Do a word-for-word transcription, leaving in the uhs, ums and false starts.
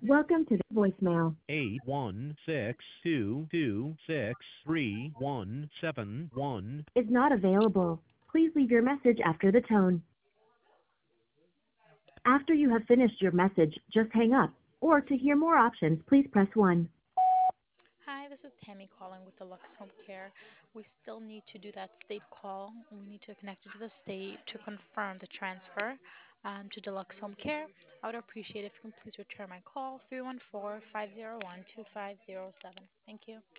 Welcome to the voicemail. eight one six two two six three one seven one. Is not available. Please leave your message after the tone. After you have finished your message, just hang up. Or to hear more options, please press one. Hi, this is Tammy calling with the Lux Home Care. We still need to do that state call. We need to connect it to the state to confirm the transfer um, to Deluxe Home Care. I would appreciate if you can please return my call three one four, five zero one, two five zero seven. Thank you.